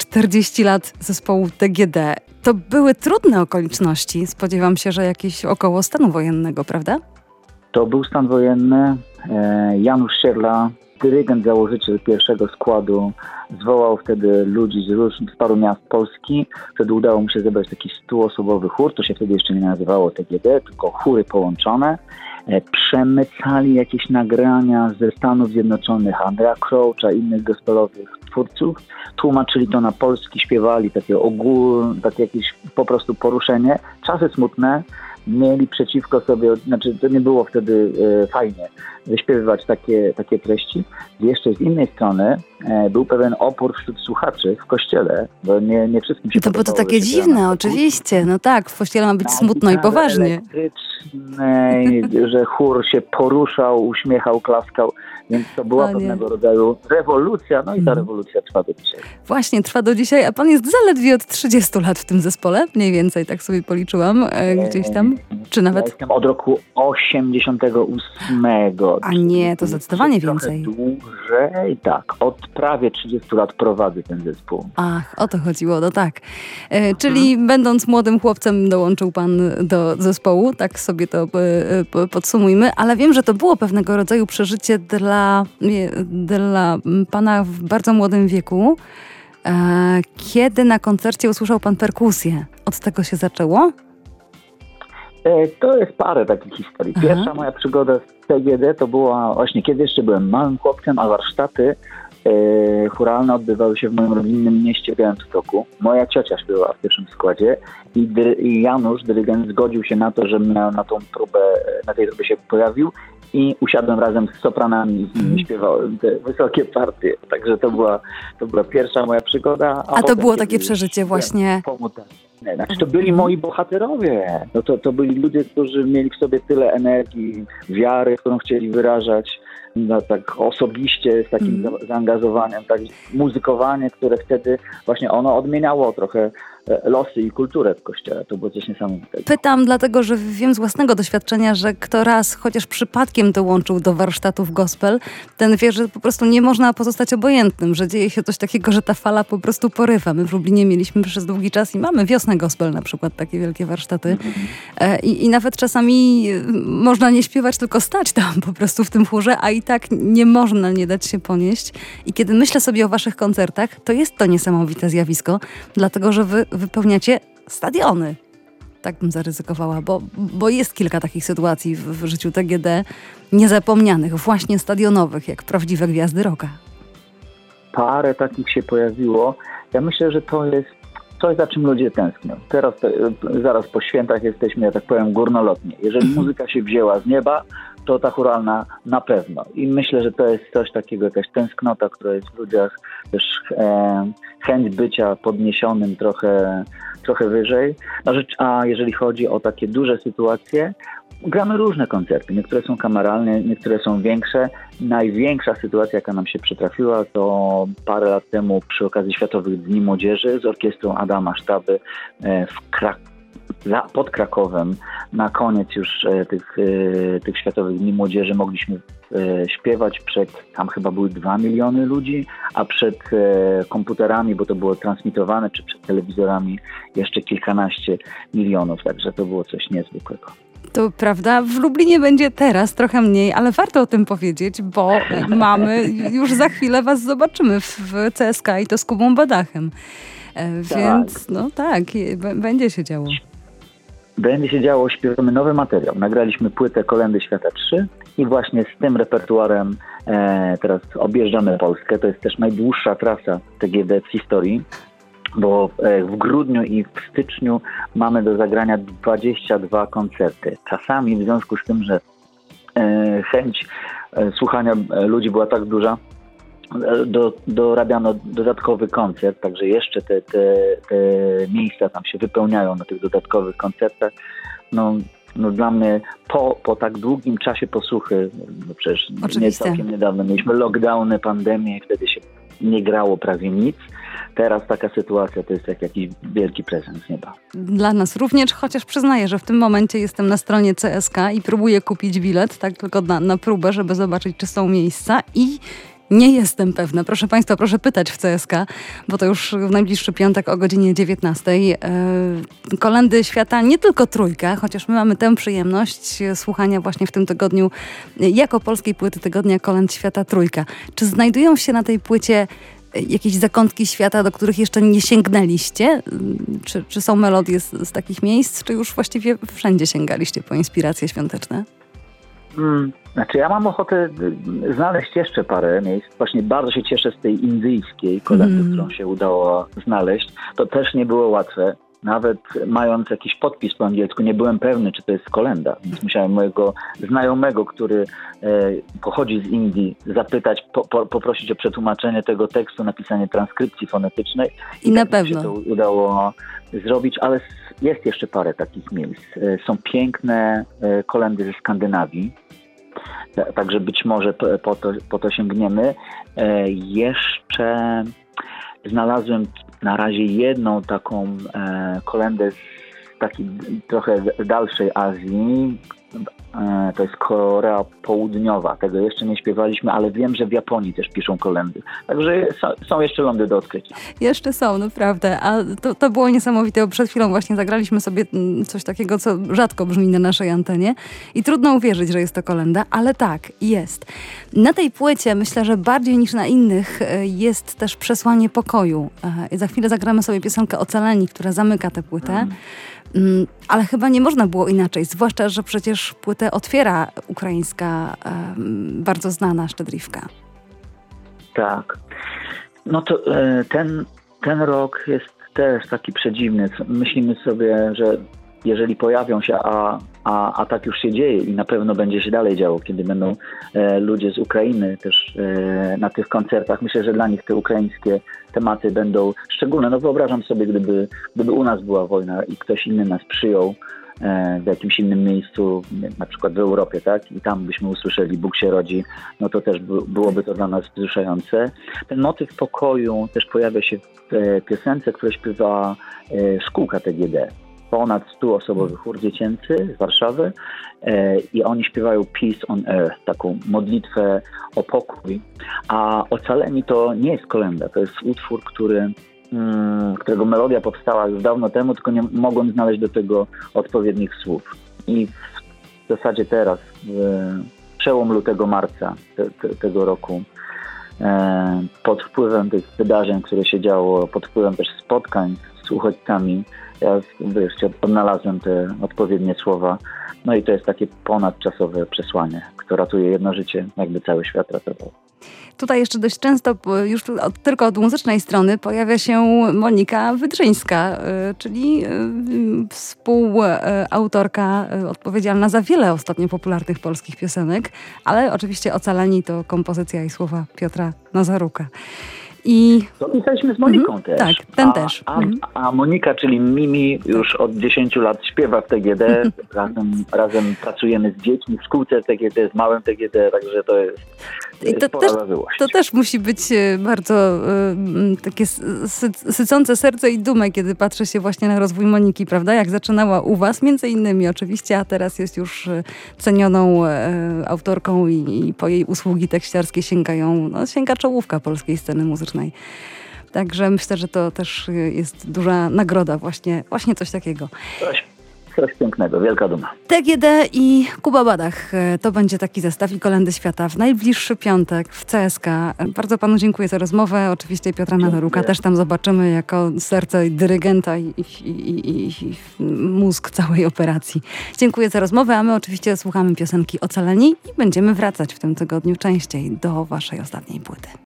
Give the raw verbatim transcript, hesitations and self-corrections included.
czterdzieści lat zespołu T G D. To były trudne okoliczności. Spodziewam się, że jakieś około stanu wojennego, prawda? To był stan wojenny. Janusz Sierla, dyrygent, założyciel pierwszego składu, zwołał wtedy ludzi z, różnych, z paru miast Polski. Wtedy udało mu się zebrać taki stuosobowy chór. To się wtedy jeszcze nie nazywało T G D, tylko chóry połączone. Przemycali jakieś nagrania ze Stanów Zjednoczonych, Andrea Croucha i innych gospelowych twórców. Tłumaczyli to na polski, śpiewali takie ogólne, takie jakieś po prostu poruszenie. Czasy smutne. Mieli przeciwko sobie, znaczy to nie było wtedy e, fajnie wyśpiewywać takie, takie treści. Jeszcze z innej strony e, był pewien opór wśród słuchaczy w kościele, bo nie, nie wszystkim się to podobało. To było to takie dziwne, oczywiście. No tak, w kościele ma być smutno i poważnie. Że chór się poruszał, uśmiechał, klaskał, więc to była Panie. pewnego rodzaju rewolucja, no i ta rewolucja trwa do dzisiaj. Właśnie, trwa do dzisiaj, a pan jest zaledwie od trzydziestu lat w tym zespole, mniej więcej, tak sobie policzyłam, e, gdzieś tam, czy nawet... Ja jestem od roku osiemdziesiątego ósmego. A nie, to zdecydowanie trochę więcej. Dłużej, tak. Od prawie trzydziestu lat prowadzę ten zespół. Ach, o to chodziło, no tak. E, czyli hmm. będąc młodym chłopcem dołączył pan do zespołu, tak sobie to e, podsumujmy, ale wiem, że to było pewnego rodzaju przeżycie dla, nie, dla pana w bardzo młodym wieku, e, kiedy na koncercie usłyszał pan perkusję. Od tego się zaczęło? To jest parę takich historii. Pierwsza Aha. moja przygoda z T G D to była właśnie, kiedy jeszcze byłem małym chłopcem, a warsztaty e, chóralne odbywały się w moim rodzinnym mieście Białymstoku. Moja ciocia śpiewała w pierwszym składzie i, dy, i Janusz, dyrygent, zgodził się na to, że na, na tą próbę, na tej próbie się pojawił i usiadłem razem z sopranami i z nimi śpiewałem te wysokie partie. Także to była, to była pierwsza moja przygoda. A, a to było takie przeżycie właśnie... Znaczy, to byli moi bohaterowie. No to, to byli ludzie, którzy mieli w sobie tyle energii, wiary, którą chcieli wyrażać no, tak osobiście, z takim mm. zaangażowaniem, tak muzykowanie, które wtedy właśnie ono odmieniało trochę losy i kulturę w kościele. To było coś niesamowitego. Pytam dlatego, że wiem z własnego doświadczenia, że kto raz chociaż przypadkiem dołączył do warsztatów gospel, ten wie, że po prostu nie można pozostać obojętnym, że dzieje się coś takiego, że ta fala po prostu porywa. My w Lublinie mieliśmy przez długi czas i mamy wiosnę gospel na przykład, takie wielkie warsztaty. Mm-hmm. I, I nawet czasami można nie śpiewać, tylko stać tam po prostu w tym chórze, a i tak nie można nie dać się ponieść. I kiedy myślę sobie o waszych koncertach, to jest to niesamowite zjawisko, dlatego, że wy wypełniacie stadiony. Tak bym zaryzykowała, bo, bo jest kilka takich sytuacji w, w życiu T G D niezapomnianych, właśnie stadionowych, jak prawdziwe gwiazdy rocka. Parę takich się pojawiło. Ja myślę, że to jest coś, za czym ludzie tęsknią. Teraz, zaraz po świętach jesteśmy, ja tak powiem, górnolotnie. Jeżeli muzyka się wzięła z nieba, to ta chóralna na pewno. I myślę, że to jest coś takiego, jakaś tęsknota, która jest w ludziach, też e, chęć bycia podniesionym trochę, trochę wyżej. A, rzecz, a jeżeli chodzi o takie duże sytuacje, gramy różne koncerty. Niektóre są kameralne, niektóre są większe. Największa sytuacja, jaka nam się przytrafiła, to parę lat temu przy okazji Światowych Dni Młodzieży z orkiestrą Adama Sztaby w Krakowie. Pod Krakowem na koniec już e, tych, e, tych Światowych Dni Młodzieży mogliśmy e, śpiewać przed, tam chyba były dwa miliony ludzi, a przed e, komputerami, bo to było transmitowane, czy przed telewizorami jeszcze kilkanaście milionów, także to było coś niezwykłego. To prawda, w Lublinie będzie teraz trochę mniej, ale warto o tym powiedzieć, bo mamy, już za chwilę was zobaczymy w C S K A i to z Kubą Badachem. E, więc tak. no tak, b- będzie się działo. Będzie się działo, śpiewamy nowy materiał. Nagraliśmy płytę Kolędy Świata trzy i właśnie z tym repertuarem e, teraz objeżdżamy Polskę. To jest też najdłuższa trasa T G D w historii, bo e, w grudniu i w styczniu mamy do zagrania dwadzieścia dwa koncerty. Czasami w związku z tym, że e, chęć e, słuchania ludzi była tak duża, Do, dorabiano dodatkowy koncert, także jeszcze te, te, te miejsca tam się wypełniają na tych dodatkowych koncertach. No, no dla mnie po, po tak długim czasie posłuchy, no przecież Oczywiście. nie całkiem niedawno mieliśmy lockdowny, pandemię i wtedy się nie grało prawie nic. Teraz taka sytuacja to jest jak jakiś wielki prezent z nieba. Dla nas również, chociaż przyznaję, że w tym momencie jestem na stronie C S K A i próbuję kupić bilet, tak tylko na, na próbę, żeby zobaczyć, czy są miejsca i Nie jestem pewna. Proszę Państwa, proszę pytać w C S K, bo to już w najbliższy piątek o godzinie dziewiętnastej. Kolendy świata nie tylko trójka, chociaż my mamy tę przyjemność słuchania właśnie w tym tygodniu jako polskiej płyty tygodnia kolęd świata trójka. Czy znajdują się na tej płycie jakieś zakątki świata, do których jeszcze nie sięgnęliście? Czy, czy są melodie z, z takich miejsc, czy już właściwie wszędzie sięgaliście po inspiracje świąteczne? Hmm, znaczy ja mam ochotę znaleźć jeszcze parę miejsc. Właśnie bardzo się cieszę z tej indyjskiej kolendy, mm. którą się udało znaleźć. To też nie było łatwe. Nawet mając jakiś podpis po angielsku, nie byłem pewny, czy to jest kolenda. Więc musiałem mojego znajomego, który e, pochodzi z Indii, zapytać, po, po, poprosić o przetłumaczenie tego tekstu, napisanie transkrypcji fonetycznej. I, I na tak pewno się to udało zrobić, ale jest jeszcze parę takich miejsc. E, są piękne e, kolendy ze Skandynawii. Także być może po, po, to, po to sięgniemy. E, jeszcze znalazłem na razie jedną taką e, kolendę z takiej trochę dalszej Azji. E, to jest Korea Południowa. Tego jeszcze nie śpiewaliśmy, ale wiem, że w Japonii też piszą kolendy. Także są, są jeszcze lądy do odkrycia. Jeszcze są, naprawdę. A to, to było niesamowite, bo przed chwilą właśnie zagraliśmy sobie coś takiego, co rzadko brzmi na naszej antenie. I trudno uwierzyć, że jest to kolenda, ale tak, jest. Na tej płycie myślę, że bardziej niż na innych jest też przesłanie pokoju. I za chwilę zagramy sobie piosenkę Ocaleni, która zamyka tę płytę. Mm. Ale chyba nie można było inaczej, zwłaszcza, że przecież płytę otwiera ukraińska, bardzo znana Szczedrivka. Tak. No to ten, ten rok jest też taki przedziwny. Myślimy sobie, że jeżeli pojawią się, a, a, a tak już się dzieje i na pewno będzie się dalej działo, kiedy będą e, ludzie z Ukrainy też e, na tych koncertach. Myślę, że dla nich te ukraińskie tematy będą szczególne. No wyobrażam sobie, gdyby, gdyby u nas była wojna i ktoś inny nas przyjął e, w jakimś innym miejscu, na przykład w Europie, tak? I tam byśmy usłyszeli Bóg się rodzi, no to też by, byłoby to dla nas wzruszające. Ten motyw pokoju też pojawia się w e, piosence, którą śpiewa e, szkółka T G D. Ponad stuosobowy chór dziecięcy z Warszawy e, i oni śpiewają Peace on Earth, taką modlitwę o pokój. A Ocaleni to nie jest kolenda, to jest utwór, który, mm, którego melodia powstała już dawno temu, tylko nie mogłem znaleźć do tego odpowiednich słów. I w zasadzie teraz, w przełom lutego, marca te, te, tego roku, e, pod wpływem tych wydarzeń, które się działo, pod wpływem też spotkań z uchodźcami, ja wreszcie odnalazłem te odpowiednie słowa. No i to jest takie ponadczasowe przesłanie, które ratuje jedno życie, jakby cały świat ratował. Tutaj jeszcze dość często, już od, tylko od muzycznej strony, pojawia się Monika Wydrzyńska, czyli współautorka odpowiedzialna za wiele ostatnio popularnych polskich piosenek, ale oczywiście Ocaleni to kompozycja i słowa Piotra Nazaruka. I to pisaliśmy z Moniką mm, też. Tak, ten a, też. A, a Monika, czyli Mimi, już od dziesięciu lat śpiewa w T G D. razem, razem pracujemy z dziećmi w szkółce T G D, z małym T G D, także to jest, to I to, jest też, to też musi być bardzo y, takie sy, sycące serce i dumę, kiedy patrzy się właśnie na rozwój Moniki, prawda? Jak zaczynała u was, między innymi oczywiście, a teraz jest już cenioną y, autorką i, i po jej usługi tekściarskie sięgają, no, sięga czołówka polskiej sceny muzycznej. Także myślę, że to też jest duża nagroda, właśnie, właśnie coś takiego. Coś, coś pięknego, wielka duma. T G D i Kuba Badach. To będzie taki zestaw i kolendy świata w najbliższy piątek w C S K. Bardzo panu dziękuję za rozmowę. Oczywiście Piotra Nazaruka też tam zobaczymy jako serce dyrygenta i, i, i, i mózg całej operacji. Dziękuję za rozmowę, a my oczywiście słuchamy piosenki Ocaleni i będziemy wracać w tym tygodniu częściej do waszej ostatniej płyty.